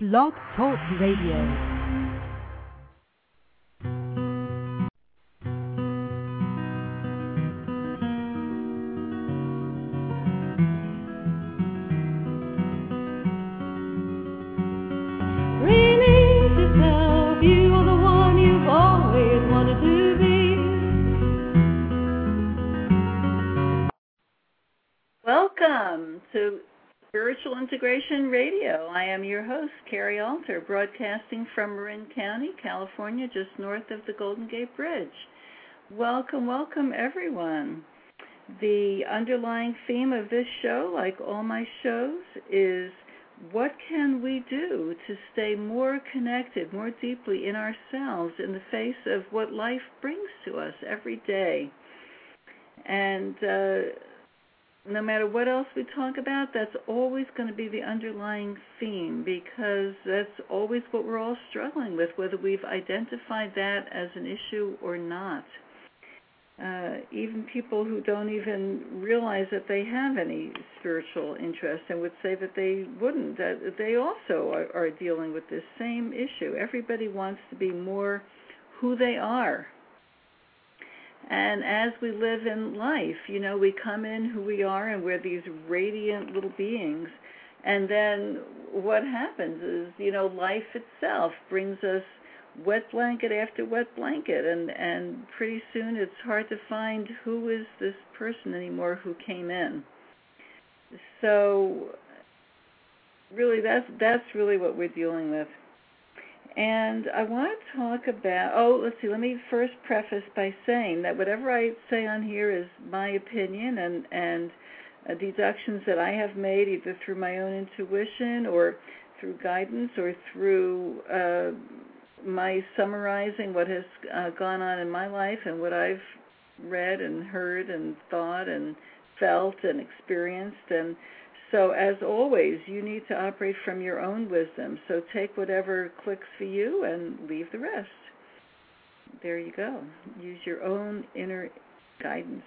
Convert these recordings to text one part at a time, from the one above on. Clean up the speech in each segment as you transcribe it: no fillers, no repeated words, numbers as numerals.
Blog Talk Radio. Welcome to Spiritual Integration Radio. I am your host, Carrie Alter, broadcasting from Marin County, California, just north of the Golden Gate Bridge. Welcome, welcome, everyone. The underlying theme of this show, like all my shows, is what can we do to stay more connected, more deeply in ourselves in the face of what life brings to us every day. And no matter what else we talk about, that's always going to be the underlying theme, because that's always what we're all struggling with, whether we've identified that as an issue or not. Even people who don't even realize that they have any spiritual interest and would say that they wouldn't, that they also are dealing with this same issue. Everybody wants to be more who they are. And as we live in life, we come in who we are and we're these radiant little beings. And then what happens is, life itself brings us wet blanket after wet blanket. And pretty soon it's hard to find who is this person anymore who came in. So really, that's really what we're dealing with. And I want to talk about, let me first preface by saying that whatever I say on here is my opinion and deductions that I have made either through my own intuition or through guidance or through my summarizing what has gone on in my life and what I've read and heard and thought and felt and experienced. And so, as always, you need to operate from your own wisdom. So take whatever clicks for you and leave the rest. There you go. Use your own inner guidance.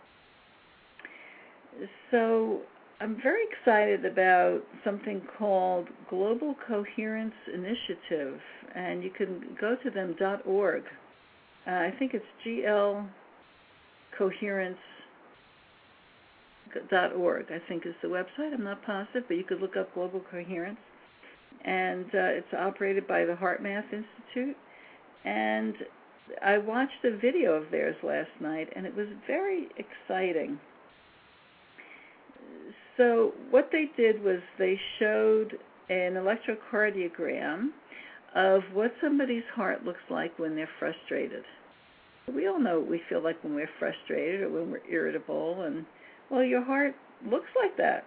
So I'm very excited about something called Global Coherence Initiative, and you can go to them .org. I think it's glcoherence.org, I think is the website. I'm not positive, but you could look up Global Coherence. And it's operated by the HeartMath Institute. And I watched a video of theirs last night, and it was very exciting. So what they did was they showed an electrocardiogram of what somebody's heart looks like when they're frustrated. We all know what we feel like when we're frustrated or when we're irritable, and well, your heart looks like that.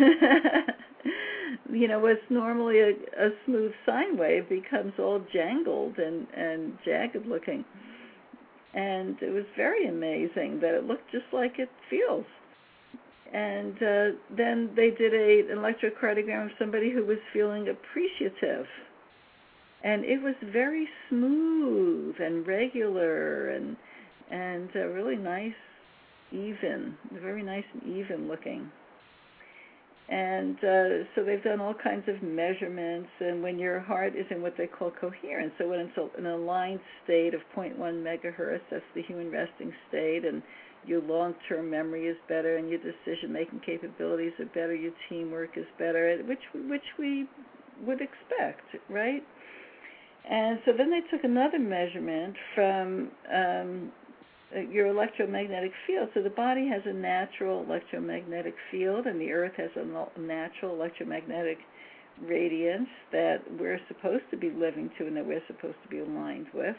What's normally a smooth sine wave becomes all jangled and jagged looking. And it was very amazing that it looked just like it feels. And then they did an electrocardiogram of somebody who was feeling appreciative. And it was very smooth and regular and really nice. Very nice and even looking. And so they've done all kinds of measurements, and when your heart is in what they call coherence, so when it's in an aligned state of 0.1 megahertz, that's the human resting state, and your long-term memory is better, and your decision-making capabilities are better, your teamwork is better, which we would expect, right? And so then they took another measurement from your electromagnetic field. So the body has a natural electromagnetic field, and the earth has a natural electromagnetic radiance that we're supposed to be living to and that we're supposed to be aligned with.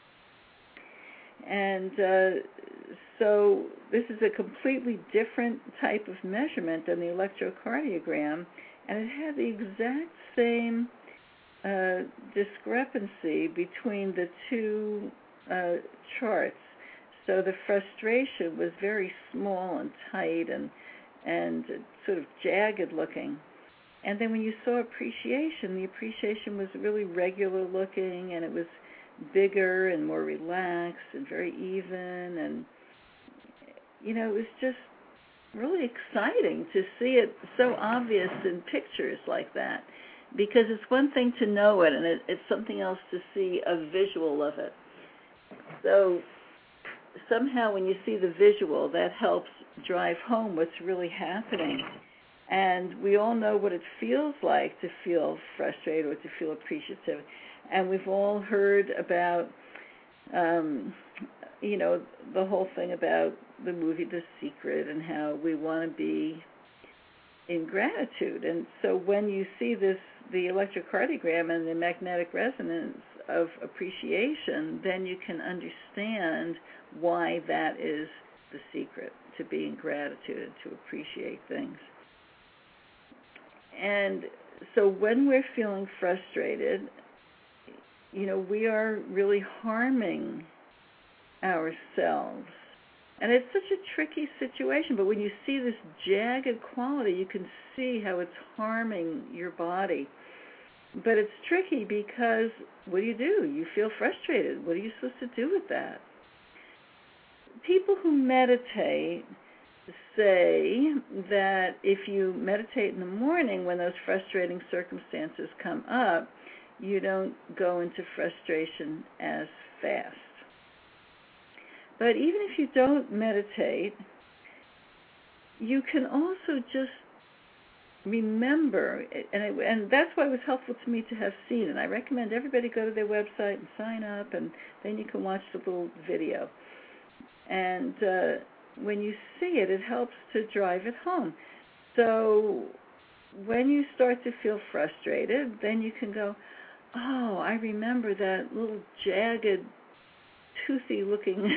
And so this is a completely different type of measurement than the electrocardiogram, and it had the exact same discrepancy between the two charts. So the frustration was very small and tight and sort of jagged looking. And then when you saw appreciation, the appreciation was really regular looking, and it was bigger and more relaxed and very even. And, it was just really exciting to see it so obvious in pictures like that. because it's one thing to know it, and it's something else to see a visual of it. So somehow when you see the visual, that helps drive home what's really happening. And we all know what it feels like to feel frustrated or to feel appreciative. And we've all heard about, the whole thing about the movie The Secret and how we want to be in gratitude. And so when you see the electrocardiogram and the magnetic resonance of appreciation, then you can understand why that is the secret to be in gratitude and to appreciate things. And so when we're feeling frustrated, we are really harming ourselves. And it's such a tricky situation, but when you see this jagged quality, you can see how it's harming your body. But it's tricky because what do? You feel frustrated. What are you supposed to do with that? People who meditate say that if you meditate in the morning when those frustrating circumstances come up, you don't go into frustration as fast. But even if you don't meditate, you can also just remember, and that's why it was helpful to me to have seen it. I recommend everybody go to their website and sign up, and then you can watch the little video. And when you see it, it helps to drive it home. So when you start to feel frustrated, then you can go, oh, I remember that little jagged, toothy-looking,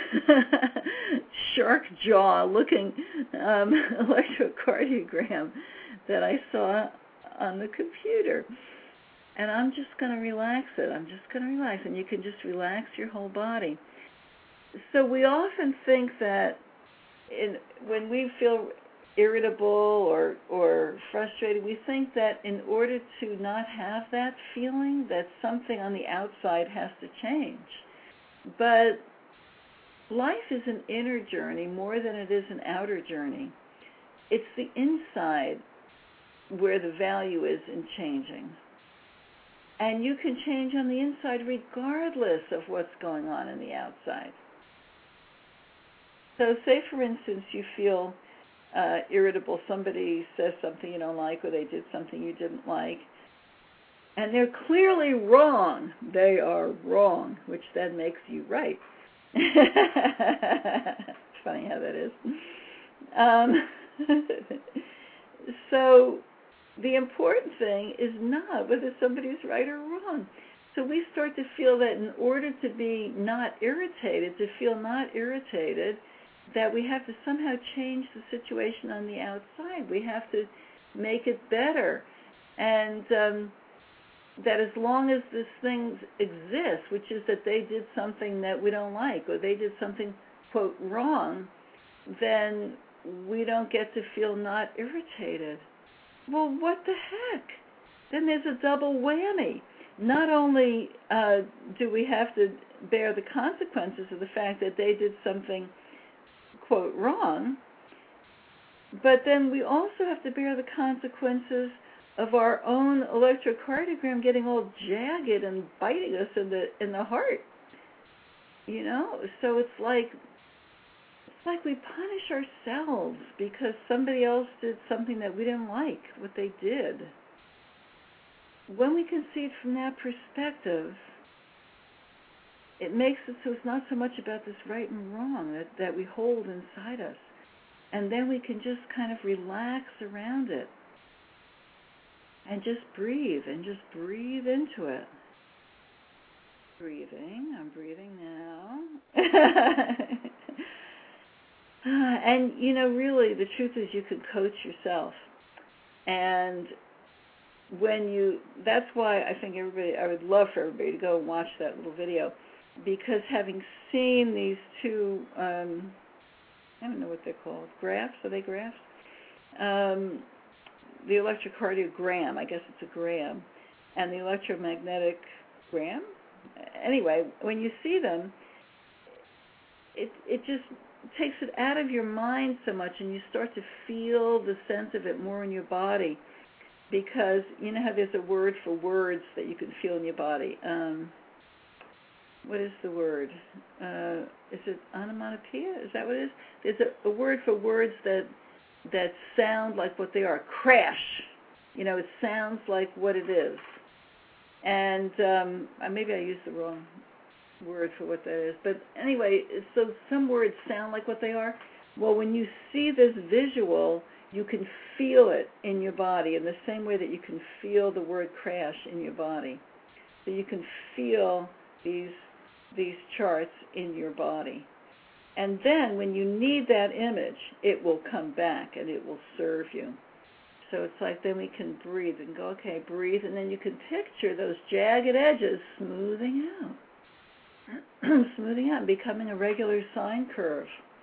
shark jaw-looking electrocardiogram that I saw on the computer. And I'm just going to relax it. I'm just going to relax. And you can just relax your whole body. So we often think that when we feel irritable or frustrated, we think that in order to not have that feeling, that something on the outside has to change. But life is an inner journey more than it is an outer journey. It's the inside where the value is in changing. And you can change on the inside regardless of what's going on in the outside. So say, for instance, you feel irritable. Somebody says something you don't like, or they did something you didn't like. And they're clearly wrong. They are wrong, which then makes you right. It's funny how that is. So the important thing is not whether somebody's right or wrong. So we start to feel that in order to be not irritated, to feel not irritated, that we have to somehow change the situation on the outside. We have to make it better. And that as long as this thing exists, which is that they did something that we don't like, or they did something, quote, wrong, then we don't get to feel not irritated. Well, what the heck? Then there's a double whammy. Not only do we have to bear the consequences of the fact that they did something, quote, wrong, but then we also have to bear the consequences of our own electrocardiogram getting all jagged and biting us in the heart. So it's like we punish ourselves because somebody else did something that we didn't like, what they did. When we can see it from that perspective, it makes it so it's not so much about this right and wrong that we hold inside us. And then we can just kind of relax around it and just breathe into it. Breathing. I'm breathing now. And, really, the truth is you can coach yourself. And that's why I think I would love for everybody to go and watch that little video, because having seen these two, I don't know what they're called, graphs, are they graphs? The electrocardiogram, I guess it's a gram, and the electromagnetic gram. Anyway, when you see them, it just takes it out of your mind so much, and you start to feel the sense of it more in your body. because you know how there's a word for words that you can feel in your body. What is the word? Is it onomatopoeia? Is that what it is? There's a word for words that sound like what they are. Crash. You know, it sounds like what it is. And maybe I used the wrong word for what that is. But anyway, so some words sound like what they are. Well, when you see this visual, you can feel it in your body in the same way that you can feel the word crash in your body. So you can feel these charts in your body. And then when you need that image, it will come back and it will serve you. So it's like then we can breathe and go, okay, breathe, and then you can picture those jagged edges smoothing out, smoothing out, becoming a regular sine curve.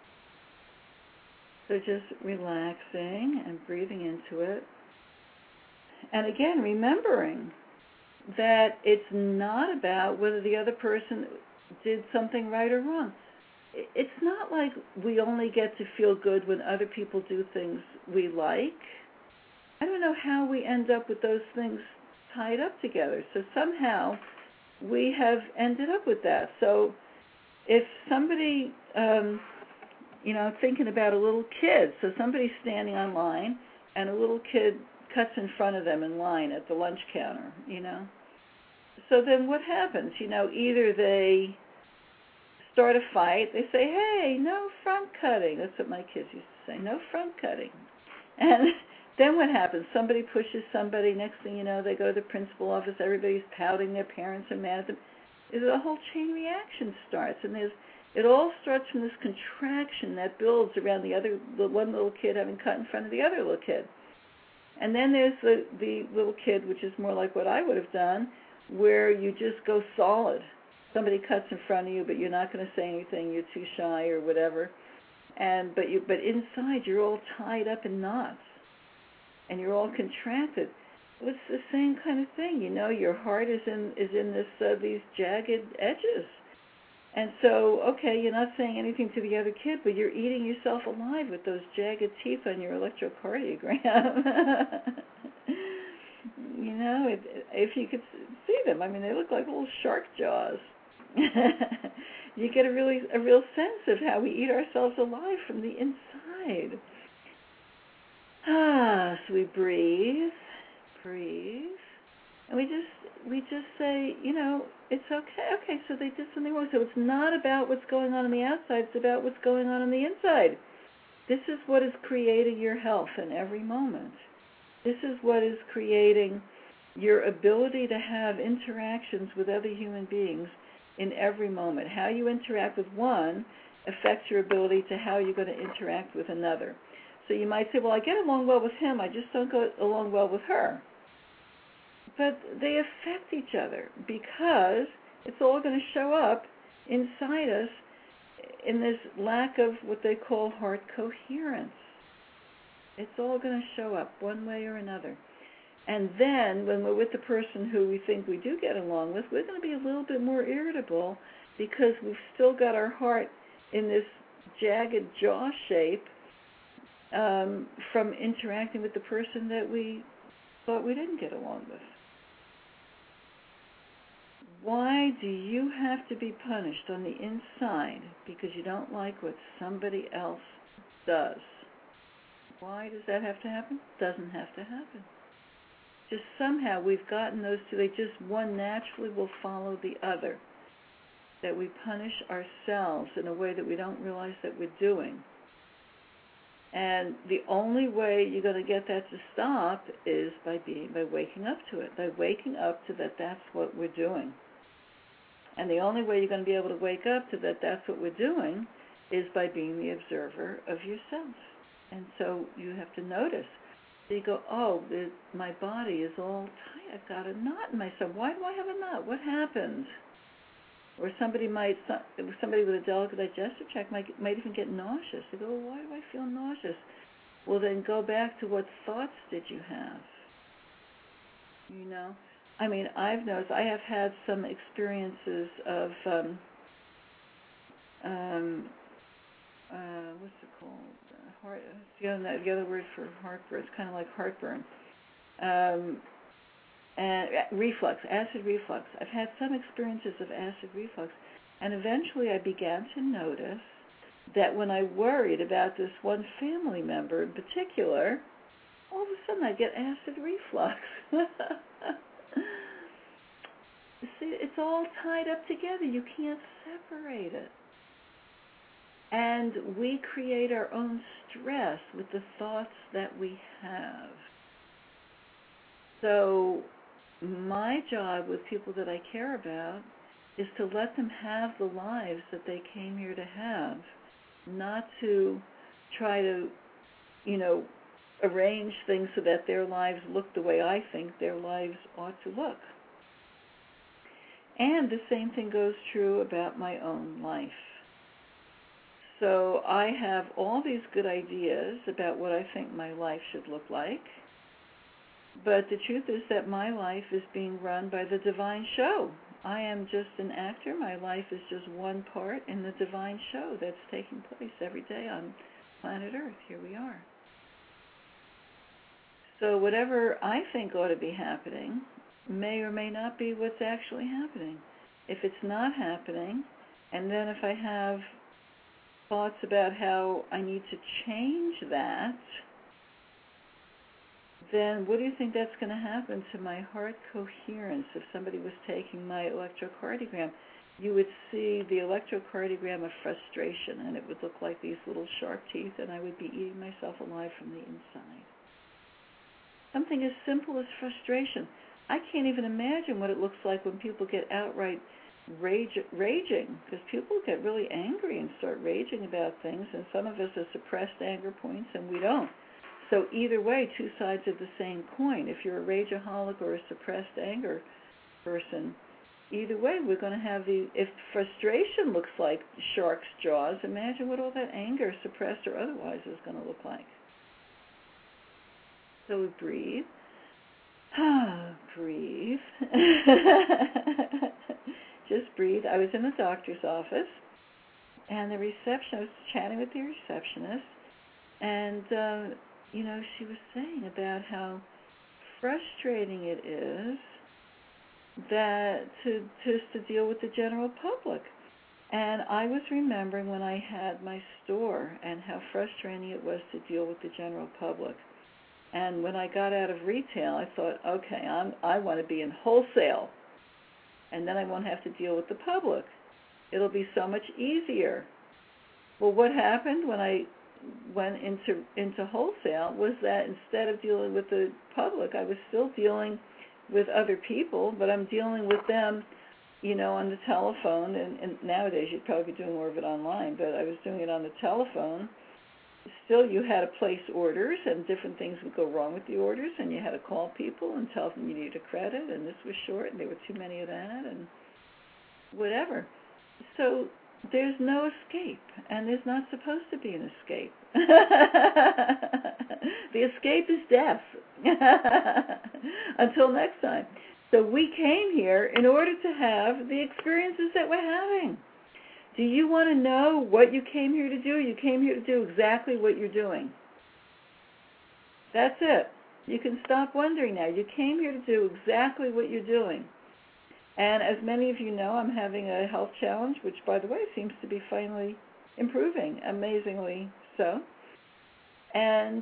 So just relaxing and breathing into it. And again, remembering that it's not about whether the other person did something right or wrong. It's not like we only get to feel good when other people do things we like. I don't know how we end up with those things tied up together. So somehow we have ended up with that. So if somebody, thinking about a little kid, so somebody's standing on line and a little kid cuts in front of them in line at the lunch counter, So then what happens? Either they start a fight, they say, hey, no front cutting. That's what my kids used to say, no front cutting. And then what happens? Somebody pushes somebody. Next thing you know, they go to the principal office. Everybody's pouting. Their parents are mad at them. A whole chain reaction starts, and it all starts from this contraction that builds around the one little kid having cut in front of the other little kid. And then there's the little kid, which is more like what I would have done, where you just go solid. Somebody cuts in front of you, but you're not going to say anything. You're too shy or whatever. But inside you're all tied up in knots, and you're all contracted. It's the same kind of thing, Your heart is in these jagged edges, and so okay, you're not saying anything to the other kid, but you're eating yourself alive with those jagged teeth on your electrocardiogram. If you could see them, they look like little shark jaws. You get a real sense of how we eat ourselves alive from the inside. So we breathe, and we just say, it's okay. Okay, so they did something wrong. So it's not about what's going on the outside, it's about what's going on the inside. This is what is creating your health in every moment. This is what is creating your ability to have interactions with other human beings in every moment. How you interact with one affects your ability to how you're going to interact with another. So you might say, well, I get along well with him, I just don't get along well with her. But they affect each other because it's all going to show up inside us in this lack of what they call heart coherence. It's all going to show up one way or another. And then when we're with the person who we think we do get along with, we're going to be a little bit more irritable because we've still got our heart in this jagged jaw shape from interacting with the person that we thought we didn't get along with. Why do you have to be punished on the inside because you don't like what somebody else does? Why does that have to happen? Doesn't have to happen. Just somehow we've gotten those two. One naturally will follow the other. That we punish ourselves in a way that we don't realize that we're doing. And the only way you're going to get that to stop is by waking up to it, by waking up to that that's what we're doing. And the only way you're going to be able to wake up to that that's what we're doing is by being the observer of yourself. And so you have to notice. So you go, my body is all tight. I've got a knot in myself. Why do I have a knot? What happened? Or somebody with a delicate digestive tract might even get nauseous. They go, why do I feel nauseous? Well, then go back to what thoughts did you have? I've noticed, I have had some experiences of, what's it called? The other word for heartburn. It's kind of like heartburn. and acid reflux. I've had some experiences of acid reflux, and eventually I began to notice that when I worried about this one family member in particular, all of a sudden I get acid reflux. See, it's all tied up together. You can't separate it. And we create our own stress with the thoughts that we have. So my job with people that I care about is to let them have the lives that they came here to have, not to try to, arrange things so that their lives look the way I think their lives ought to look. And the same thing goes true about my own life. So I have all these good ideas about what I think my life should look like, but the truth is that my life is being run by the divine show. I am just an actor. My life is just one part in the divine show that's taking place every day on planet Earth. Here we are. So whatever I think ought to be happening may or may not be what's actually happening. If it's not happening, and then if I have thoughts about how I need to change that, then what do you think that's going to happen to my heart coherence? If somebody was taking my electrocardiogram, you would see the electrocardiogram of frustration, and it would look like these little sharp teeth, and I would be eating myself alive from the inside. Something as simple as frustration. I can't even imagine what it looks like when people get outright raging, because people get really angry and start raging about things, and some of us have suppressed anger points, and we don't. So either way, two sides of the same coin. If you're a rageaholic or a suppressed anger person, either way, we're going to have if frustration looks like shark's jaws, imagine what all that anger, suppressed or otherwise, is going to look like. So we breathe. Breathe. Just breathe. I was in the doctor's office, and I was chatting with the receptionist, and she was saying about how frustrating it is that to deal with the general public. And I was remembering when I had my store and how frustrating it was to deal with the general public. And when I got out of retail, I thought, okay, I want to be in wholesale, and then I won't have to deal with the public. It'll be so much easier. Well, what happened when I went into wholesale was that instead of dealing with the public, I was still dealing with other people, but I'm dealing with them, on the telephone. And nowadays you'd probably be doing more of it online, but I was doing it on the telephone. Still, you had to place orders, and different things would go wrong with the orders, and you had to call people and tell them you needed a credit, and this was short, and there were too many of that, and whatever. So there's no escape, and there's not supposed to be an escape. The escape is death. Until next time. So we came here in order to have the experiences that we're having. Do you want to know what you came here to do? You came here to do exactly what you're doing. That's it. You can stop wondering now. You came here to do exactly what you're doing. And as many of you know, I'm having a health challenge, which, by the way, seems to be finally improving, amazingly so. And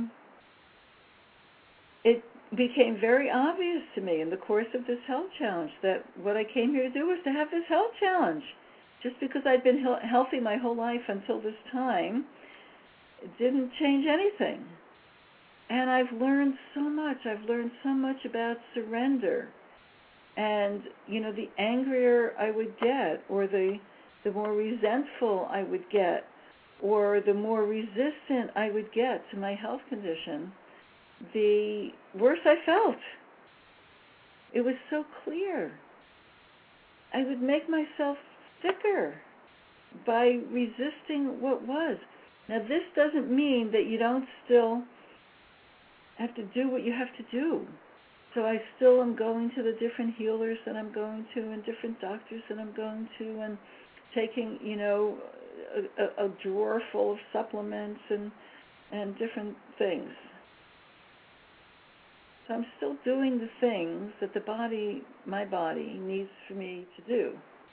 it became very obvious to me in the course of this health challenge that what I came here to do was to have this health challenge. Just because I'd been healthy my whole life until this time, it didn't change anything. And I've learned so much. I've learned so much about surrender. And, the angrier I would get, or the more resentful I would get, or the more resistant I would get to my health condition, the worse I felt. It was so clear. I would make myself sicker by resisting what was. Now, this doesn't mean that you don't still have to do what you have to do. So I still am going to the different healers that I'm going to, and different doctors that I'm going to, and taking, a drawer full of supplements and different things. So I'm still doing the things that my body needs for me to do.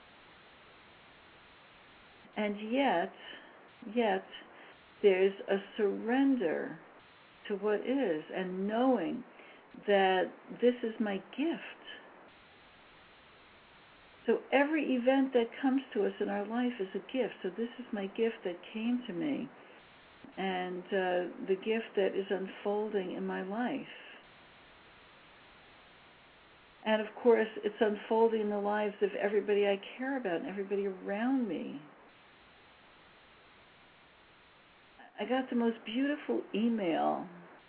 And yet, there's a surrender to what is, and knowing that this is my gift. So every event that comes to us in our life is a gift. So this is my gift that came to me, and the gift that is unfolding in my life. And of course, it's unfolding in the lives of everybody I care about and everybody around me. I got the most beautiful email.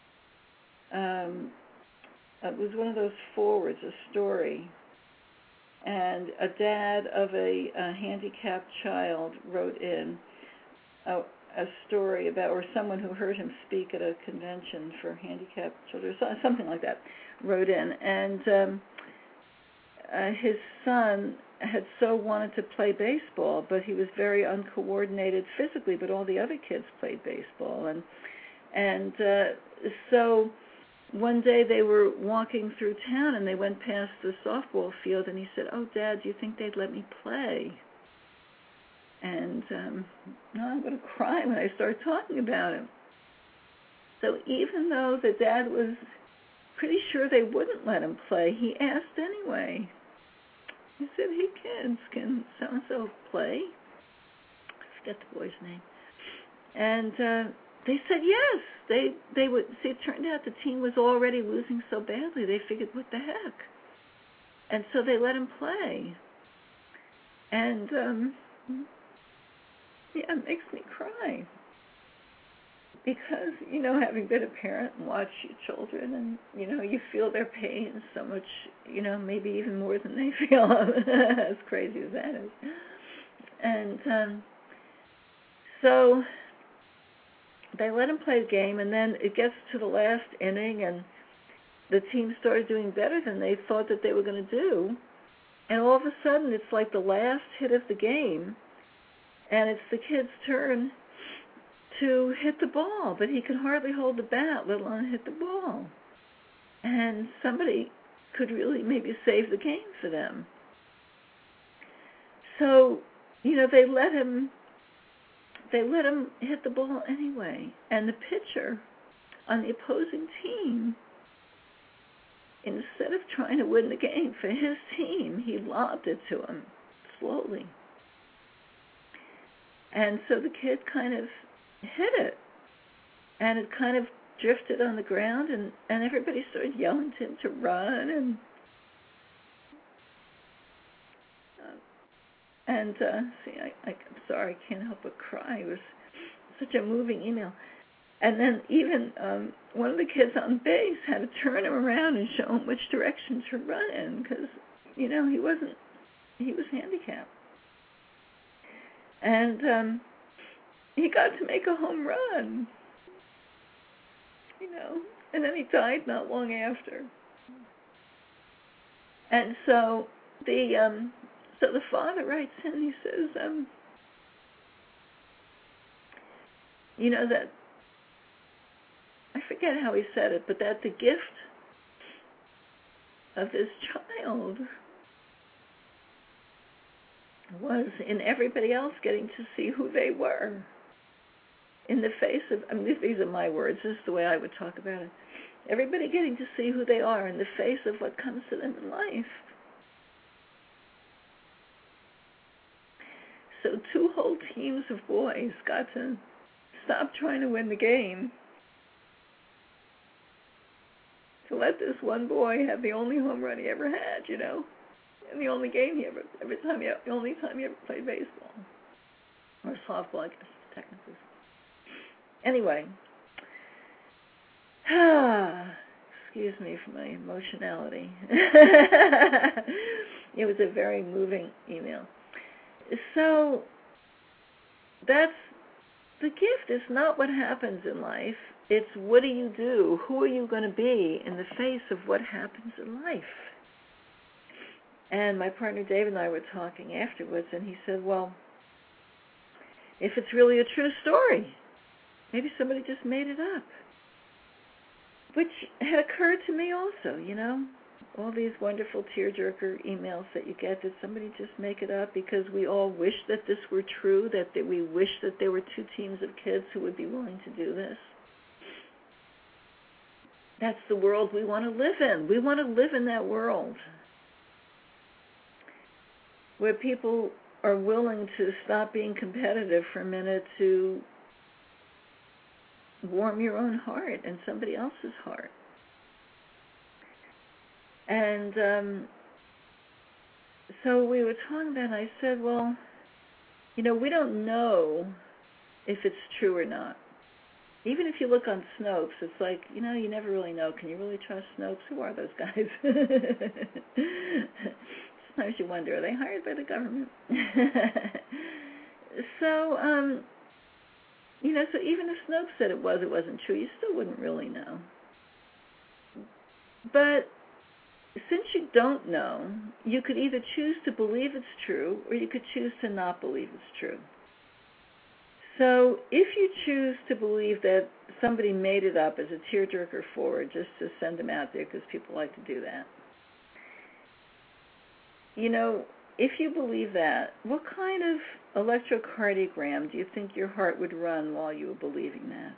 It was one of those forwards, a story. And a dad of a handicapped child wrote in a story about, or someone who heard him speak at a convention for handicapped children, something like that, wrote in. And his son had so wanted to play baseball, but he was very uncoordinated physically, but all the other kids played baseball. And so one day they were walking through town, and they went past the softball field, and he said, "Oh, Dad, do you think they'd let me play?" And no, I'm going to cry when I start talking about him. So even though the dad was pretty sure they wouldn't let him play, he asked anyway. He said, "Hey, kids, can so-and-so play?" I forget the boy's name. And they said yes. They would. See, it turned out the team was already losing so badly, they figured, what the heck? And so they let him play. And yeah, it makes me cry. Because, having been a parent and watched your children, and, you feel their pain so much, maybe even more than they feel, as crazy as that is. And so they let him play the game, and then it gets to the last inning, and the team started doing better than they thought that they were going to do. And all of a sudden, it's like the last hit of the game, and it's the kid's turn to hit the ball, but he could hardly hold the bat, let alone hit the ball. And somebody could really maybe save the game for them. So, they let him hit the ball anyway. And the pitcher on the opposing team, instead of trying to win the game for his team, he lobbed it to him slowly. And so the kid kind of hit it, and it kind of drifted on the ground, and everybody started yelling to him to run, and I'm sorry, I can't help but cry. It was such a moving email. And then even one of the kids on base had to turn him around and show him which direction to run in, because he was handicapped. And he got to make a home run, and then he died not long after. And so the father writes in, he says, that, I forget how he said it, but that the gift of this child was in everybody else getting to see who they were in the face of, these are my words, this is the way I would talk about it. Everybody getting to see who they are in the face of what comes to them in life. So 2 whole teams of boys got to stop trying to win the game to let this one boy have the only home run he ever had, and the only game he the only time he ever played baseball. Or softball, I guess, technically. Anyway, excuse me for my emotionality. It was a very moving email. So, that's, the gift is not what happens in life. It's what do you do? Who are you going to be in the face of what happens in life? And my partner Dave and I were talking afterwards, and he said, well, if it's really a true story, maybe somebody just made it up. which had occurred to me also, all these wonderful tearjerker emails that you get. Did somebody just make it up because we all wish that this were true, that we wish that there were two teams of kids who would be willing to do this? That's the world we want to live in. We want to live in that world where people are willing to stop being competitive for a minute to warm your own heart and somebody else's heart. And so we were talking about it, and I said, well, we don't know if it's true or not. Even if you look on Snopes, it's like, you never really know. Can you really trust Snopes? Who are those guys? Sometimes you wonder, are they hired by the government? So, so even if Snopes said it wasn't true, you still wouldn't really know. But since you don't know, you could either choose to believe it's true or you could choose to not believe it's true. So if you choose to believe that somebody made it up as a tearjerker forward just to send them out there because people like to do that, if you believe that, what kind of electrocardiogram do you think your heart would run while you were believing that?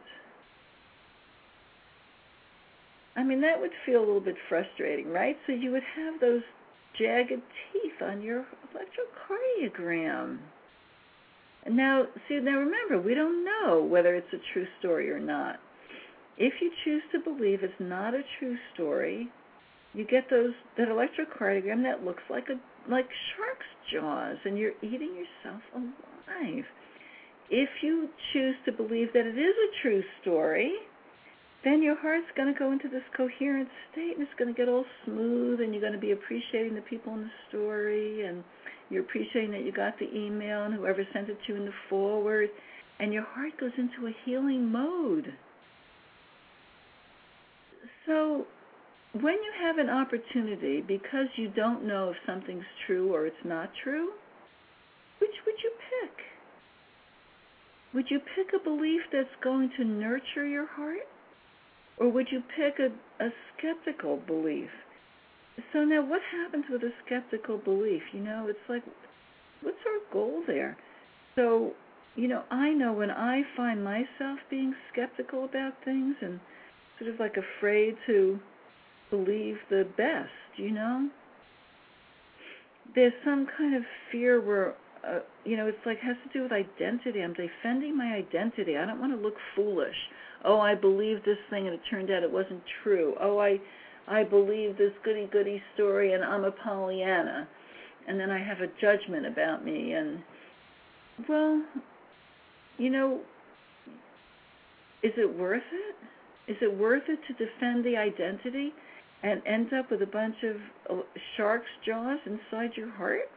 I mean, that would feel a little bit frustrating, right? So you would have those jagged teeth on your electrocardiogram. Now remember, we don't know whether it's a true story or not. If you choose to believe it's not a true story, you get that electrocardiogram that looks like shark's jaws, and you're eating yourself alive. If you choose to believe that it is a true story, then your heart's going to go into this coherent state, and it's going to get all smooth, and you're going to be appreciating the people in the story, and you're appreciating that you got the email and whoever sent it to you in the forward, and your heart goes into a healing mode. So when you have an opportunity, because you don't know if something's true or it's not true, which would you pick? Would you pick a belief that's going to nurture your heart? Or would you pick a skeptical belief? So now what happens with a skeptical belief? It's like, what's our goal there? So, I know when I find myself being skeptical about things and sort of like afraid to believe the best, there's some kind of fear where, it's like has to do with identity. I'm defending my identity. I don't want to look foolish. Oh, I believed this thing and it turned out it wasn't true. Oh, I believe this goody-goody story and I'm a Pollyanna. And then I have a judgment about me. And, well, is it worth it? Is it worth it to defend the identity and end up with a bunch of shark's jaws inside your heart,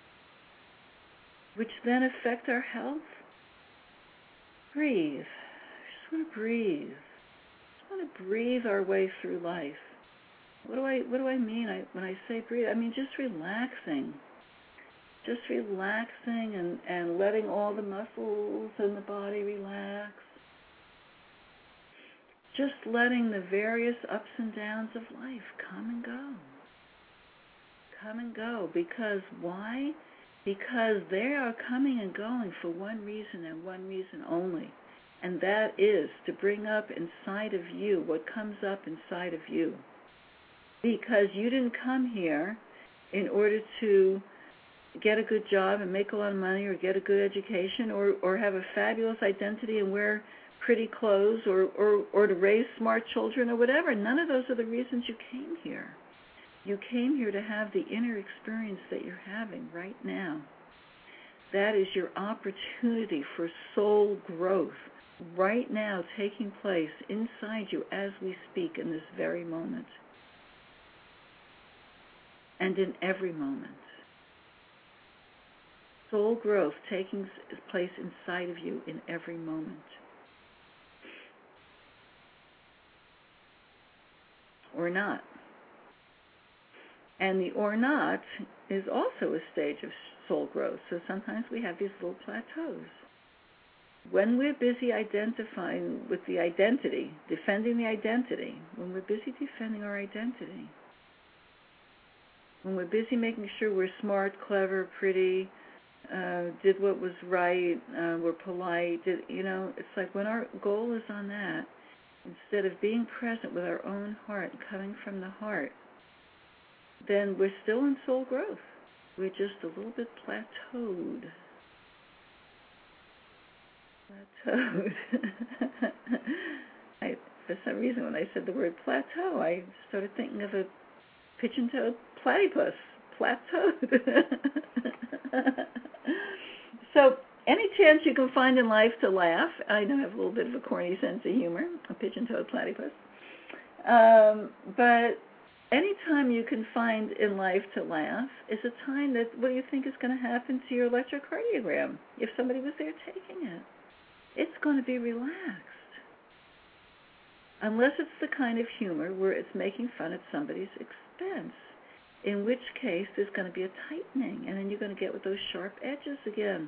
which then affect our health? Breathe. Just want to breathe. Just want to breathe our way through life. What do I mean when I say breathe? I mean just relaxing. Just relaxing and letting all the muscles in the body relax. Just letting the various ups and downs of life come and go. Come and go. Because why? Because they are coming and going for one reason and one reason only. And that is to bring up inside of you what comes up inside of you. Because you didn't come here in order to get a good job and make a lot of money or get a good education or have a fabulous identity and wear pretty clothes or to raise smart children or whatever. None of those are the reasons you came here. You came here to have the inner experience that you're having right now. That is your opportunity for soul growth right now taking place inside you as we speak in this very moment. And in every moment. Soul growth taking place inside of you in every moment. Or not. And the or not is also a stage of soul growth. So sometimes we have these little plateaus. when we're busy identifying with the identity, defending the identity, when we're busy defending our identity, when we're busy making sure we're smart, clever, pretty, did what was right, we're polite, it's like when our goal is on that, instead of being present with our own heart, coming from the heart, then we're still in soul growth. We're just a little bit plateaued. For some reason, when I said the word plateau, I started thinking of a pigeon-toed platypus. Plateaued. So, any chance you can find in life to laugh. I know I have a little bit of a corny sense of humor, a pigeon-toed platypus. But any time you can find in life to laugh is a time that, what do you think is going to happen to your electrocardiogram if somebody was there taking it? It's going to be relaxed. Unless it's the kind of humor where it's making fun at somebody's expense, in which case there's going to be a tightening, and then you're going to get with those sharp edges again.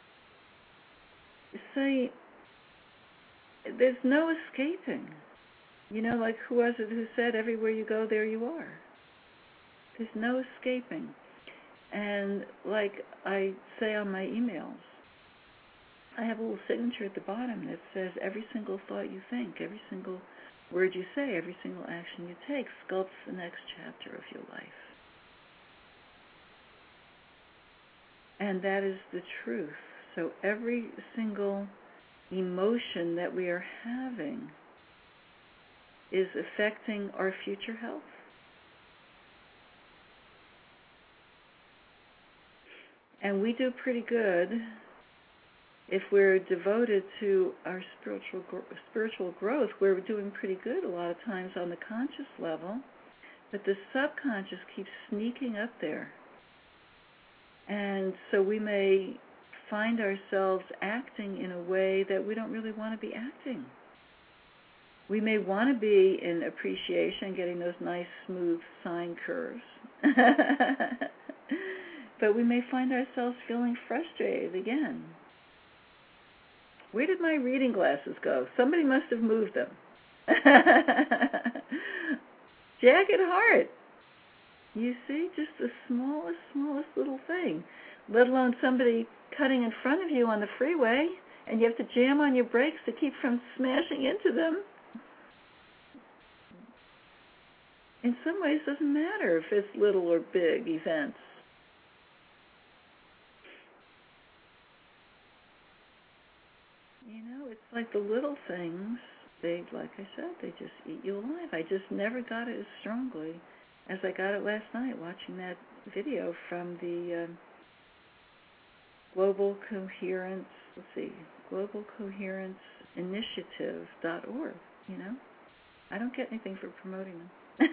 See, there's no escaping. Like who was it who said, everywhere you go, there you are. There's no escaping. And like I say on my emails, I have a little signature at the bottom that says every single thought you think, every single word you say, every single action you take sculpts the next chapter of your life. And that is the truth. So every single emotion that we are having is affecting our future health. And we do pretty good if we're devoted to our spiritual growth. We're doing pretty good a lot of times on the conscious level, but the subconscious keeps sneaking up there. And so we may find ourselves acting in a way that we don't really want to be acting. We may want to be in appreciation, getting those nice, smooth sine curves. But we may find ourselves feeling frustrated again. Where did my reading glasses go? Somebody must have moved them. Jagged heart. You see, just the smallest little thing, let alone somebody cutting in front of you on the freeway, and you have to jam on your brakes to keep from smashing into them. In some ways, it doesn't matter if it's little or big events. It's like the little things, like I said, they just eat you alive. I just never got it as strongly as I got it last night watching that video from the Global Coherence, Global Coherence Initiative.org, I don't get anything for promoting them.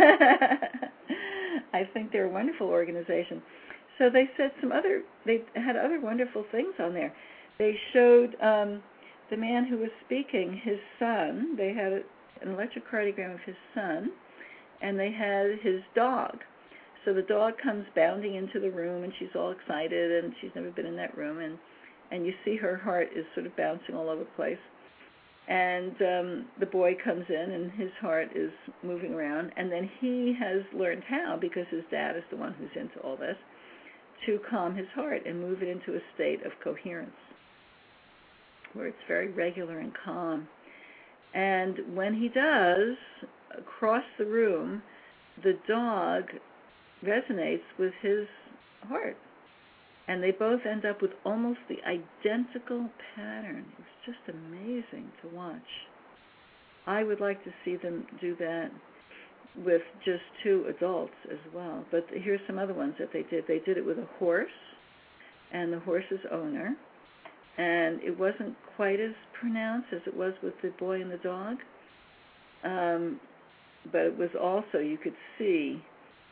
I think they're a wonderful organization. So they said they had other wonderful things on there. They showed the man who was speaking, his son. They had an electrocardiogram of his son, and they had his dog. So the dog comes bounding into the room, and she's all excited, and she's never been in that room, and you see her heart is sort of bouncing all over the place. And the boy comes in, and his heart is moving around, and then he has learned how, because his dad is the one who's into all this, to calm his heart and move it into a state of coherence, where it's very regular and calm. And when he does, across the room, the dog resonates with his heart. And they both end up with almost the identical pattern. It's just amazing to watch. I would like to see them do that with just two adults as well. But here's some other ones that they did. They did it with a horse and the horse's owner. And it wasn't quite as pronounced as it was with the boy and the dog. But it was also, you could see,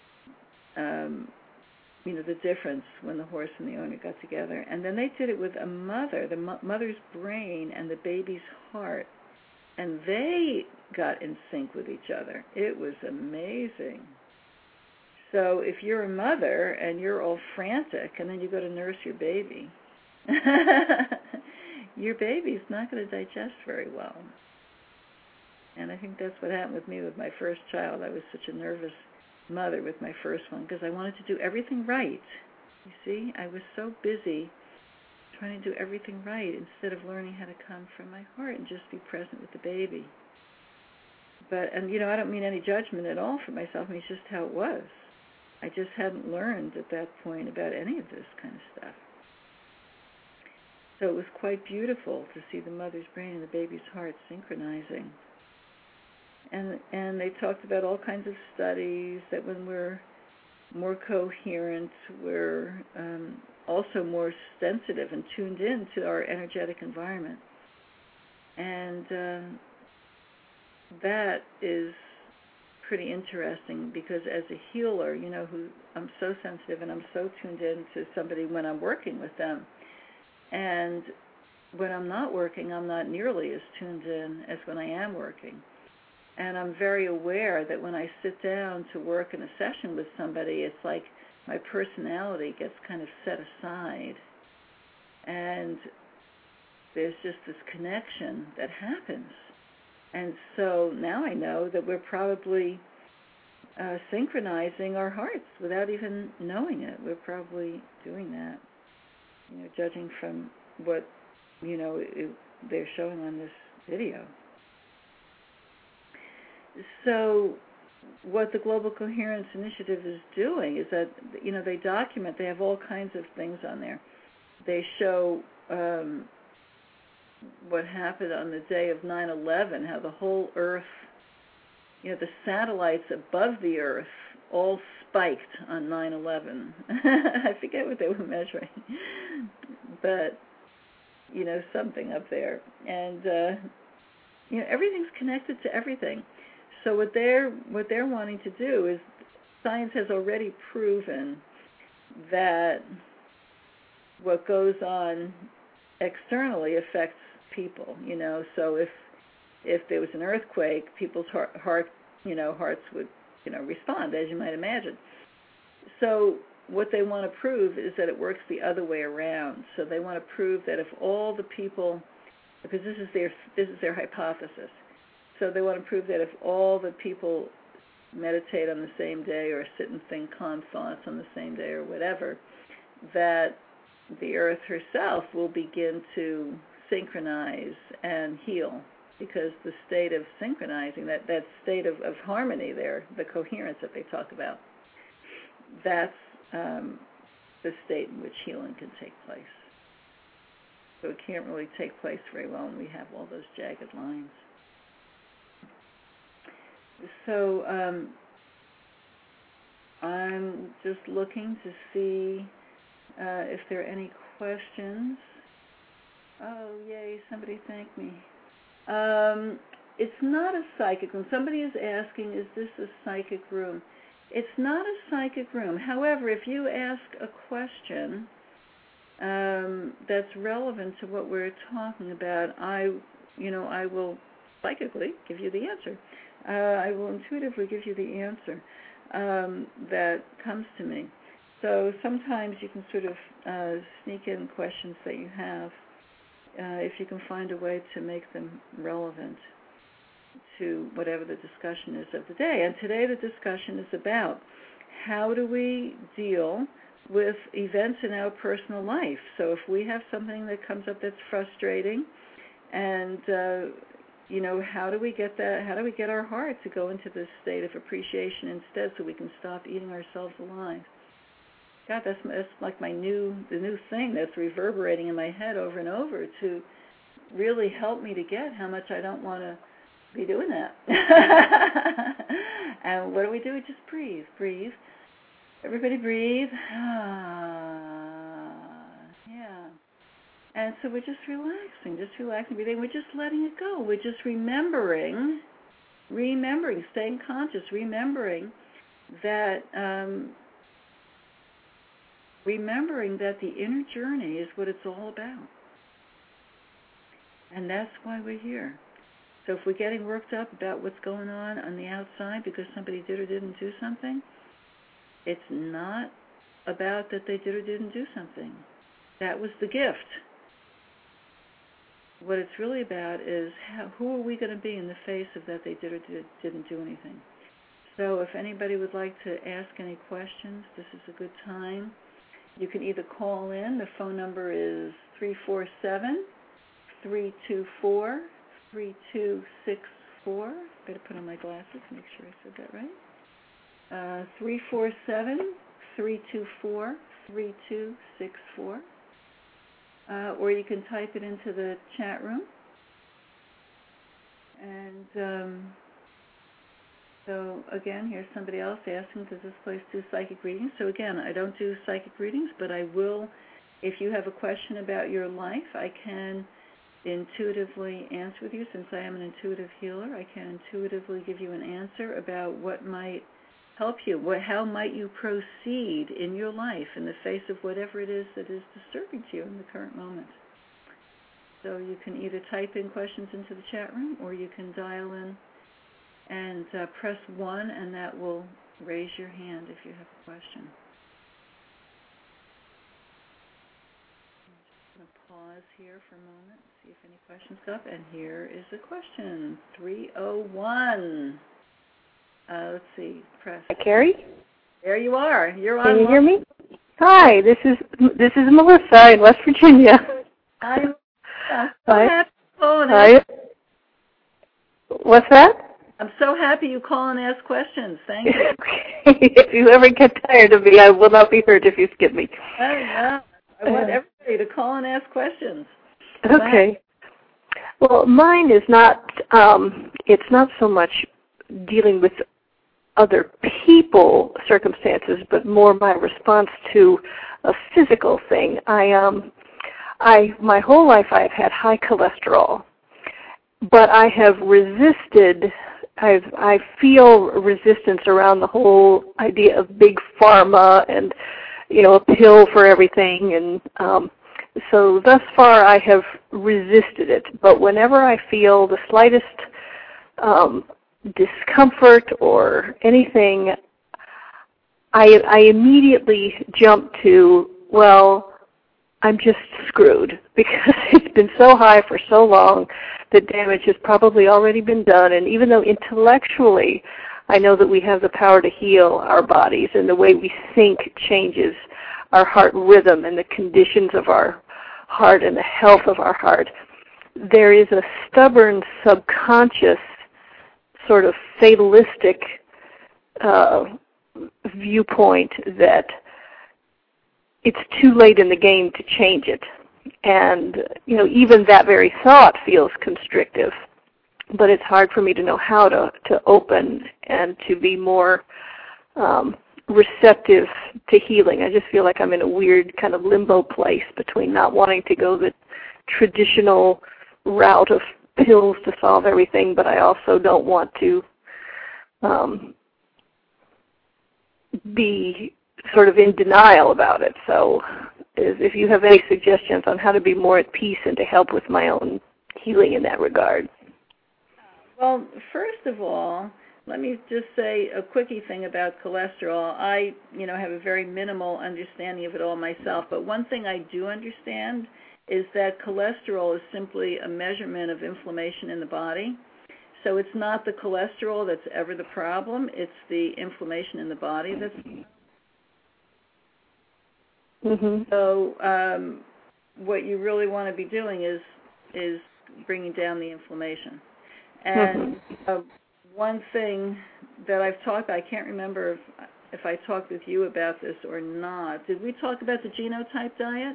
the difference when the horse and the owner got together. And then they did it with a mother, the mother's brain and the baby's heart. And they got in sync with each other. It was amazing. So if you're a mother and you're all frantic and then you go to nurse your baby, your baby's not going to digest very well. And I think that's what happened with me with my first child. I was such a nervous mother with my first one because I wanted to do everything right. You see, I was so busy trying to do everything right instead of learning how to come from my heart and just be present with the baby. But, and I don't mean any judgment at all for myself. I mean, it's just how it was. I just hadn't learned at that point about any of this kind of stuff. So it was quite beautiful to see the mother's brain and the baby's heart synchronizing. And they talked about all kinds of studies that when we're more coherent, we're also more sensitive and tuned in to our energetic environment. And that is pretty interesting because as a healer, who I'm so sensitive and I'm so tuned in to somebody when I'm working with them. And when I'm not working, I'm not nearly as tuned in as when I am working. And I'm very aware that when I sit down to work in a session with somebody, it's like my personality gets kind of set aside. And there's just this connection that happens. And so now I know that we're probably synchronizing our hearts without even knowing it. We're probably doing that, judging from what, they're showing on this video. So what the Global Coherence Initiative is doing is that, they document, they have all kinds of things on there. They show what happened on the day of 9/11, how the whole Earth, the satellites above the Earth all spiked on 9/11. I forget what they were measuring, but, something up there. And, everything's connected to everything. So what they're wanting to do is, science has already proven that what goes on externally affects people. So if there was an earthquake, people's hearts would respond, as you might imagine. So what they want to prove is that it works the other way around. So they want to prove that if all the people, because this is their hypothesis. So they want to prove that if all the people meditate on the same day or sit and think calm thoughts on the same day or whatever, that the Earth herself will begin to synchronize and heal, because the state of synchronizing, that state of harmony there, the coherence that they talk about, that's the state in which healing can take place. So it can't really take place very well when we have all those jagged lines. So I'm just looking to see if there are any questions. Oh, yay, somebody thanked me. It's not a psychic room. Somebody is asking, is this a psychic room? It's not a psychic room. However, if you ask a question that's relevant to what we're talking about, I will psychically give you the answer. I will intuitively give you the answer that comes to me. So sometimes you can sort of sneak in questions that you have if you can find a way to make them relevant to whatever the discussion is of the day. And today the discussion is about how do we deal with events in our personal life. So if we have something that comes up that's frustrating, and how do we get that? How do we get our heart to go into this state of appreciation instead, so we can stop eating ourselves alive? God, that's like the new thing that's reverberating in my head over and over to really help me to get how much I don't want to be doing that. And what do? We just breathe. Breathe. Everybody breathe. Yeah. And so we're just relaxing, breathing. We're just letting it go. We're just remembering, staying conscious, remembering that the inner journey is what it's all about. And that's why we're here. So if we're getting worked up about what's going on the outside because somebody did or didn't do something, it's not about that they did or didn't do something. That was the gift. what it's really about is who are we going to be in the face of that they did or didn't do anything. So if anybody would like to ask any questions, this is a good time. You can either call in. The phone number is 347-324-3264. Better put on my glasses, make sure I said that right. 347-324-3264. Or you can type it into the chat room. And so, again, here's somebody else asking, does this place do psychic readings? So, again, I don't do psychic readings, but I will, if you have a question about your life, I can intuitively answer with you. Since I am an intuitive healer, I can intuitively give you an answer about what might help you. How might you proceed in your life in the face of whatever it is that is disturbing to you in the current moment. So you can either type in questions into the chat room, or you can dial in and press 1, and that will raise your hand if you have a question. I'm just going to pause here for a moment, see if any questions come up. And here is a question, 301. Let's see, press. Hi, Carrie. There you are. You're on. Can you hear me? Hi, this is Melissa in West Virginia. I'm so Hi. happy you call and Hi. What's that? I'm so happy you call and ask questions. Thank you. If you ever get tired of me, I will not be hurt if you skip me. Oh, no. I want everybody to call and ask questions. Okay. Well, mine is not, it's not so much dealing with other people circumstances, but more my response to a physical thing. My whole life I've had high cholesterol, but I have resisted. I feel resistance around the whole idea of big pharma and, a pill for everything. And so thus far I have resisted it. But whenever I feel the slightest discomfort or anything, I immediately jump to, well, I'm just screwed, because it's been so high for so long that damage has probably already been done. And even though intellectually I know that we have the power to heal our bodies, and the way we think changes our heart rhythm and the conditions of our heart and the health of our heart, there is a stubborn subconscious sort of fatalistic viewpoint that it's too late in the game to change it. And, even that very thought feels constrictive. But it's hard for me to know how to open and to be more receptive to healing. I just feel like I'm in a weird kind of limbo place between not wanting to go the traditional route of pills to solve everything, but I also don't want to be sort of in denial about it. So if you have any suggestions on how to be more at peace and to help with my own healing in that regard. Well, first of all, let me just say a quickie thing about cholesterol. I, have a very minimal understanding of it all myself, but one thing I do understand is that cholesterol is simply a measurement of inflammation in the body. So it's not the cholesterol that's ever the problem, it's the inflammation in the body that's the problem. Mm-hmm. So what you really want to be doing is bringing down the inflammation. And one thing that I've talked, I can't remember if I talked with you about this or not. Did we talk about the genotype diet?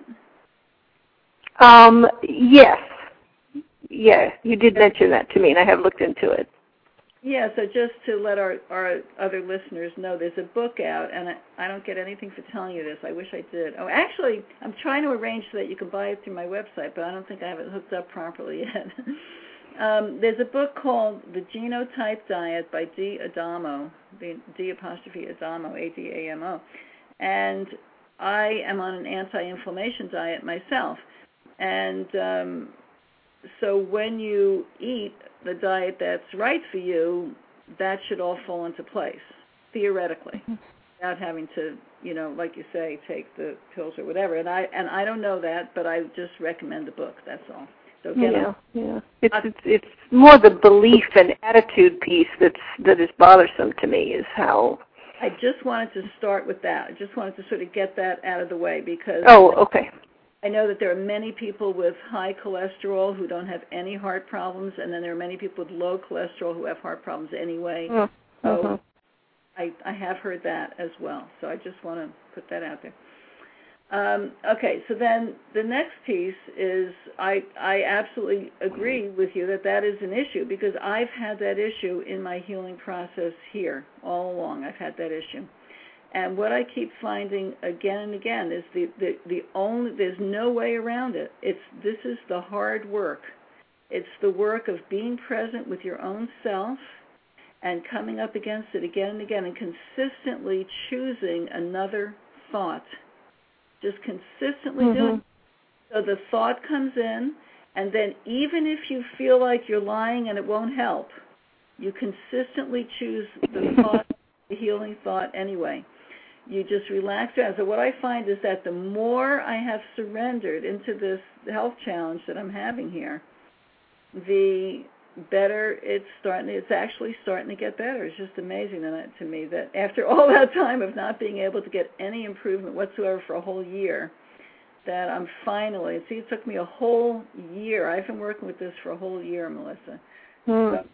Yes. Yeah, you did mention that to me, and I have looked into it. Yeah, so just to let our other listeners know, there's a book out, and I don't get anything for telling you this. I wish I did. Oh, actually, I'm trying to arrange so that you can buy it through my website, but I don't think I have it hooked up properly yet. There's a book called The Genotype Diet by D. Adamo, D''Adamo, A-D-A-M-O. And I am on an anti-inflammation diet myself. And so when you eat the diet that's right for you, that should all fall into place, theoretically, without having to, like you say, take the pills or whatever. And I don't know that, but I just recommend the book, that's all. So again, it's more the belief and attitude piece that is bothersome to me. Is how I just wanted to start with that. I just wanted to sort of get that out of the way because I know that there are many people with high cholesterol who don't have any heart problems, and then there are many people with low cholesterol who have heart problems anyway. So I have heard that as well. So I just want to put that out there. Okay, so then the next piece is I absolutely agree with you that is an issue because I've had that issue in my healing process here all along. I've had that issue. And what I keep finding again and again is there's no way around it. This is the hard work. It's the work of being present with your own self and coming up against it again and again and consistently choosing another thought. Just consistently doing it. So the thought comes in, and then even if you feel like you're lying and it won't help, you consistently choose the thought, the healing thought anyway. You just relax down. So what I find is that the more I have surrendered into this health challenge that I'm having here, the better it's actually starting to get better. It's just amazing to me that after all that time of not being able to get any improvement whatsoever for a whole year, that I'm finally, it took me a whole year. I've been working with this for a whole year, Melissa. So,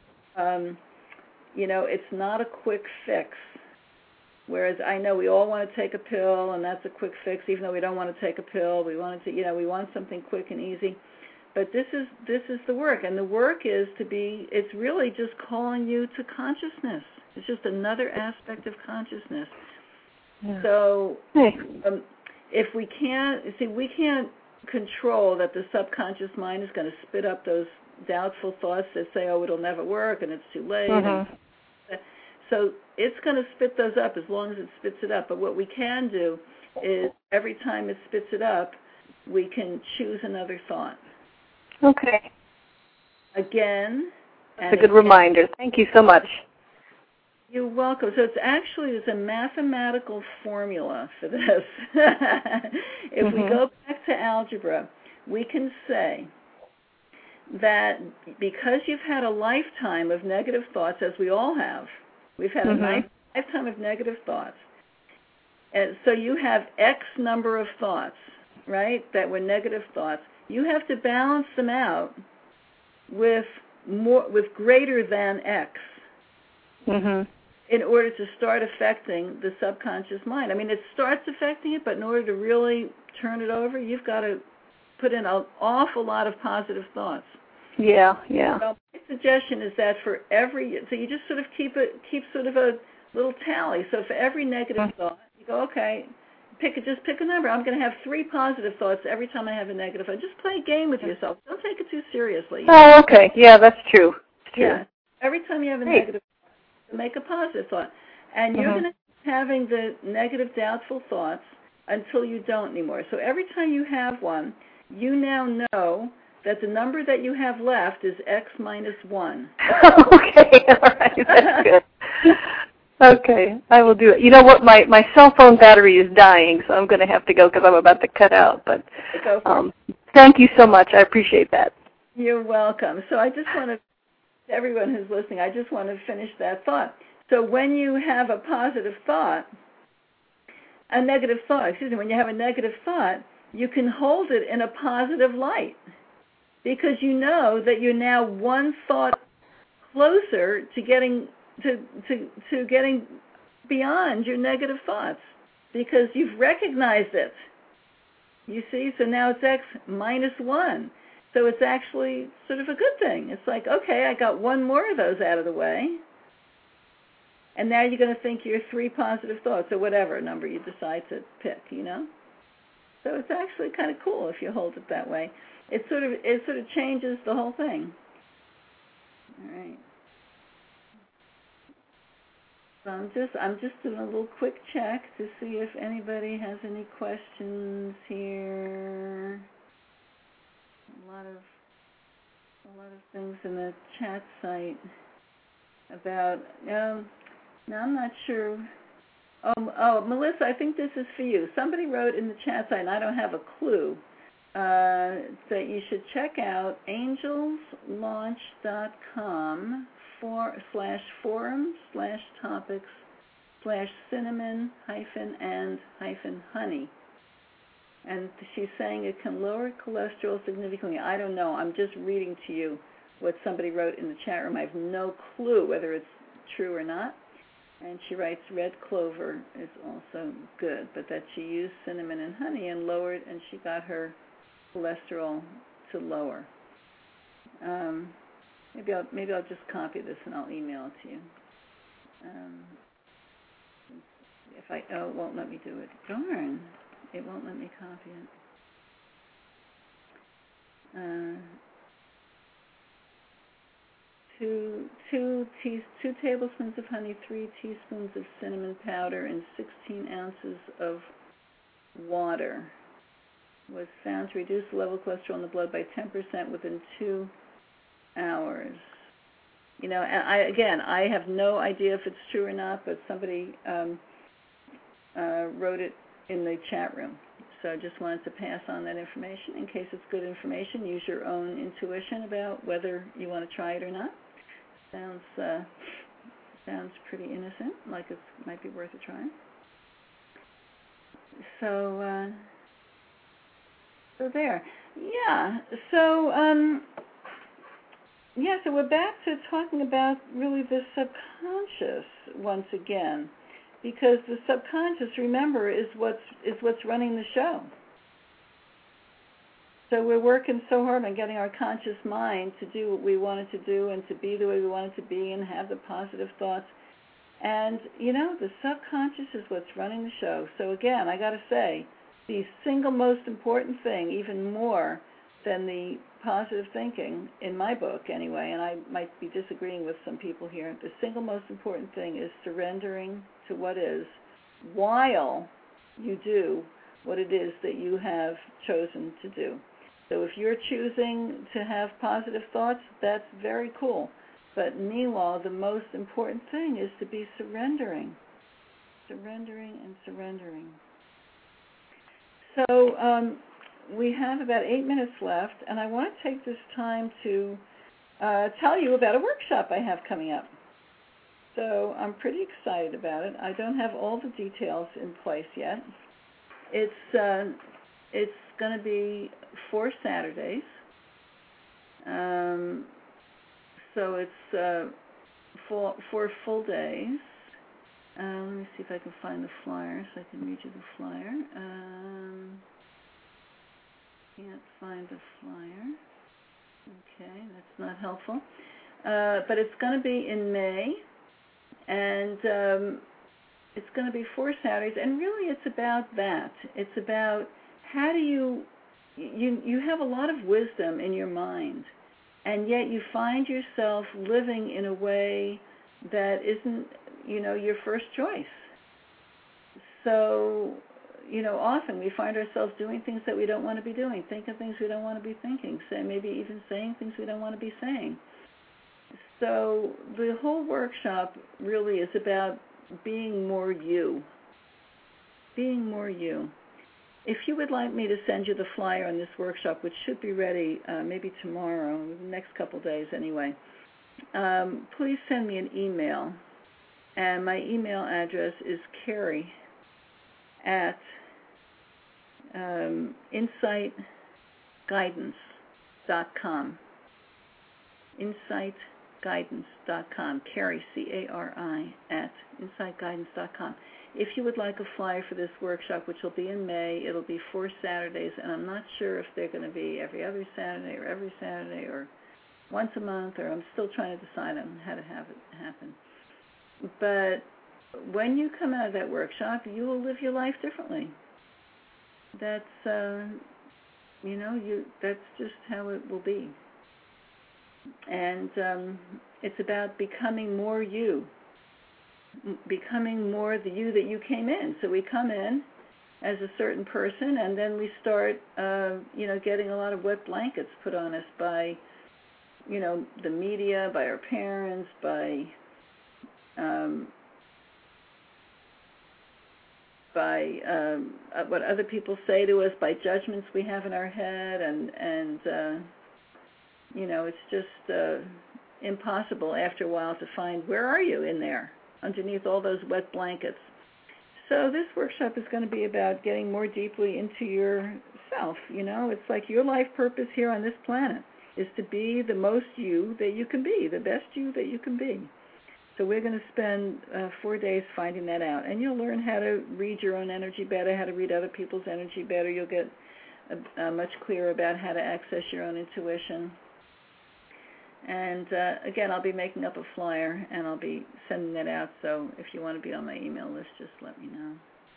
it's not a quick fix. Whereas I know we all want to take a pill, and that's a quick fix, even though we don't want to take a pill. We want we want something quick and easy. But this is the work, and the work is it's really just calling you to consciousness. It's just another aspect of consciousness. Yeah. So if we can't control that the subconscious mind is going to spit up those doubtful thoughts that say, oh, it'll never work, and it's too late. So it's going to spit those up as long as it spits it up. But what we can do is every time it spits it up, we can choose another thought. Okay. Again. That's a good reminder. Thank you so much. You're welcome. So there's a mathematical formula for this. If we go back to algebra, we can say that because you've had a lifetime of negative thoughts, as we all have, we've had a lifetime of negative thoughts, and so you have X number of thoughts, right, that were negative thoughts. You have to balance them out with greater than X in order to start affecting the subconscious mind. I mean, it starts affecting it, but in order to really turn it over, you've got to put in an awful lot of positive thoughts. Yeah. So my suggestion is that so you just sort of keep sort of a little tally. So for every negative thought, you go, okay, just pick a number. I'm going to have 3 positive thoughts every time I have a negative thought. Just play a game with yourself. Don't take it too seriously. Oh, okay. Yeah, that's true. Yeah. Every time you have a negative thought, make a positive thought. And you're going to be having the negative, doubtful thoughts until you don't anymore. So every time you have one, you now know that the number that you have left is X minus 1. Okay. All right. That's good. Okay, I will do it. You know what? My cell phone battery is dying, so I'm going to have to go because I'm about to cut out. But thank you so much. I appreciate that. You're welcome. So I just want to, everyone who's listening, I just want to finish that thought. So when you have a positive thought, when you have a negative thought, you can hold it in a positive light because you know that you're now one thought closer to getting to getting beyond your negative thoughts because you've recognized it. You see, so now it's X minus 1. So it's actually sort of a good thing. It's like, okay, I got one more of those out of the way. And now you're going to think your 3 positive thoughts or whatever number you decide to pick, So it's actually kind of cool if you hold it that way. It sort of changes the whole thing. All right. So I'm just doing a little quick check to see if anybody has any questions here. A lot of things in the chat site about. No, I'm not sure. Oh, Melissa, I think this is for you. Somebody wrote in the chat site, and I don't have a clue, that you should check out angels.com/forum/topics/cinnamon-and-honey. And she's saying it can lower cholesterol significantly. I don't know. I'm just reading to you what somebody wrote in the chat room. I have no clue whether it's true or not. And she writes red clover is also good, but that she used cinnamon and honey and lowered, and she got her cholesterol to lower. Maybe I'll just copy this and I'll email it to you. It won't let me do it. Darn, it won't let me copy it. Two tablespoons of honey, 3 teaspoons of cinnamon powder, and 16 ounces of water was found to reduce the level of cholesterol in the blood by 10% within 2 hours. And I have no idea if it's true or not, but somebody wrote it in the chat room. So I just wanted to pass on that information in case it's good information. Use your own intuition about whether you want to try it or not. Sounds pretty innocent, like it might be worth a try. So there. Yeah. So we're back to talking about really the subconscious once again, because the subconscious, remember, is what's running the show. So we're working so hard on getting our conscious mind to do what we want it to do and to be the way we want it to be and have the positive thoughts. And, the subconscious is what's running the show. So again, I got to say, the single most important thing, even more than the positive thinking, in my book anyway, and I might be disagreeing with some people here, the single most important thing is surrendering to what is while you do what it is that you have chosen to do. So if you're choosing to have positive thoughts, that's very cool. But meanwhile, the most important thing is to be surrendering. Surrendering and surrendering. So we have about 8 minutes left, and I want to take this time to tell you about a workshop I have coming up. So I'm pretty excited about it. I don't have all the details in place yet. It's going to be 4 Saturdays. So it's 4 full days. Let me see if I can find the flyer so I can read you the flyer. Can't find the flyer. Okay, that's not helpful. But it's going to be in May, and it's going to be 4 Saturdays, and really it's about that. It's about how do you have a lot of wisdom in your mind, and yet you find yourself living in a way that isn't, your first choice. So, often we find ourselves doing things that we don't want to be doing, thinking things we don't want to be thinking, maybe even saying things we don't want to be saying. So the whole workshop really is about being more you. Being more you. If you would like me to send you the flyer on this workshop, which should be ready maybe tomorrow, the next couple days anyway, please send me an email. And my email address is Carrie@insightguidance.com. Insightguidance.com. Carrie, Cari, @insightguidance.com. If you would like a flyer for this workshop, which will be in May, it'll be 4 Saturdays, and I'm not sure if they're going to be every other Saturday or every Saturday or once a month, or I'm still trying to decide on how to have it happen. But when you come out of that workshop, you will live your life differently. That's, that's just how it will be. And it's about becoming more you, becoming more the you that you came in. So we come in as a certain person, and then we start, getting a lot of wet blankets put on us by, the media, by our parents, by by what other people say to us, by judgments we have in our head, and it's just impossible after a while to find where are you in there underneath all those wet blankets. So this workshop is going to be about getting more deeply into yourself. It's like your life purpose here on this planet is to be the most you that you can be, the best you that you can be. So we're going to spend 4 days finding that out. And you'll learn how to read your own energy better, how to read other people's energy better. You'll get much clearer about how to access your own intuition. And again, I'll be making up a flyer, and I'll be sending that out. So if you want to be on my email list, just let me know.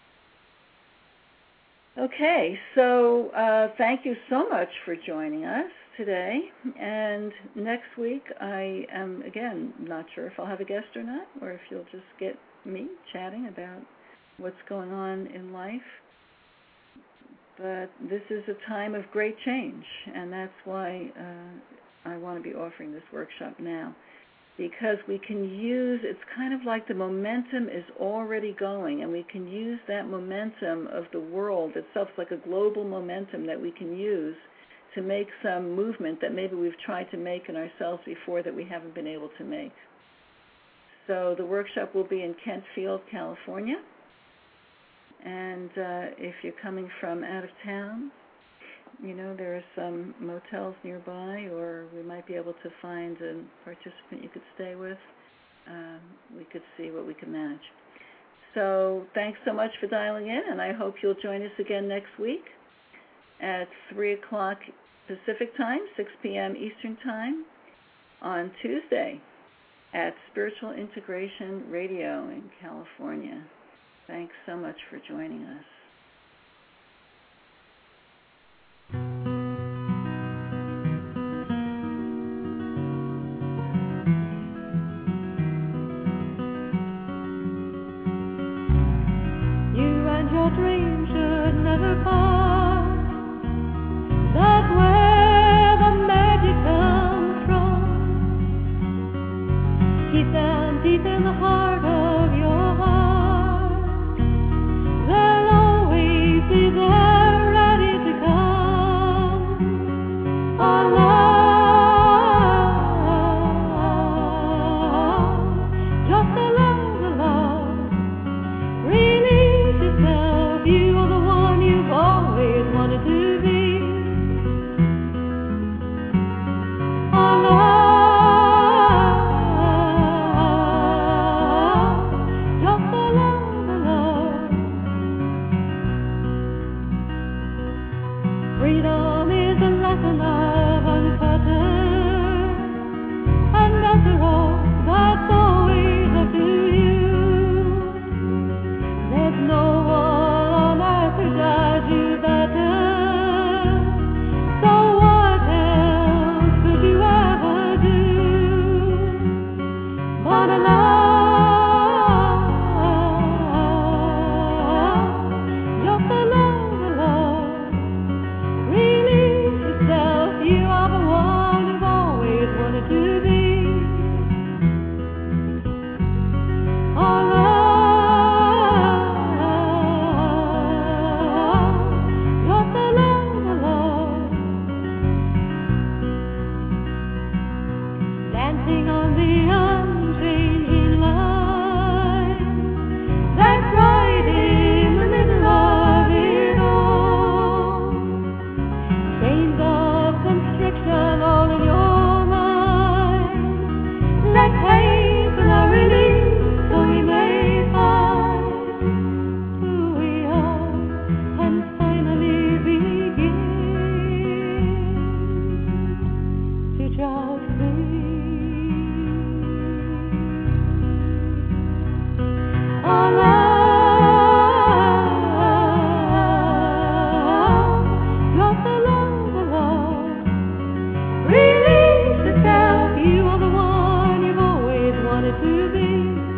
Okay, so thank you so much for joining us today. And next week, I am, again, not sure if I'll have a guest or not, or if you'll just get me chatting about what's going on in life. But this is a time of great change, and that's why I want to be offering this workshop now, because we can use, it's kind of like the momentum is already going, and we can use that momentum of the world itself. It's like a global momentum that we can use to make some movement that maybe we've tried to make in ourselves before that we haven't been able to make. So the workshop will be in Kentfield, California, and if you're coming from out of town, there are some motels nearby, or we might be able to find a participant you could stay with. We could see what we can manage. So thanks so much for dialing in, and I hope you'll join us again next week at 3 o'clock Pacific Time, 6 p.m. Eastern Time on Tuesday at Spiritual Integration Radio in California. Thanks so much for joining us. Your dreams should never part. That's where the magic comes from. Keep them deep in the heart of your heart. They'll always be there, ready to come. Our love, just a love. Release yourself, you are the one you've always wanted to be. Our love, just a love. Freedom is a lesson of uncertain, and after all, that's always up to you. There's no one on earth who does you better. So what else could you ever do but a love, just a love. Release yourself, you are the one you've always wanted to be. Our love, just a love. Dancing on the unchanging line, that's right in the middle of it all. Chains of constriction all in your mind. Let pain for the release, so we may find who we are and finally begin to just be. Our love, just a love. Release yourself, you are the one you've always wanted to be.